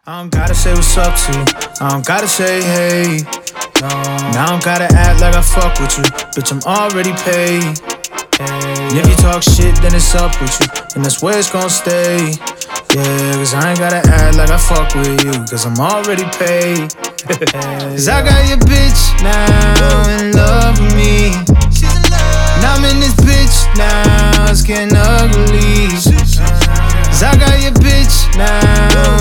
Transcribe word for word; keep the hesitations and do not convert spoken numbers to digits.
I don't gotta say what's up to you. I don't gotta say hey. No, now I don't gotta act like I fuck with you. Bitch, I'm already paid. Hey, if you talk shit, then it's up with you, and that's where it's gon' stay. Yeah, cause I ain't gotta act like I fuck with you, cause I'm already paid. Cause I got your bitch now in love with me. Now I'm in this bitch now, it's getting ugly. Cause I got your bitch now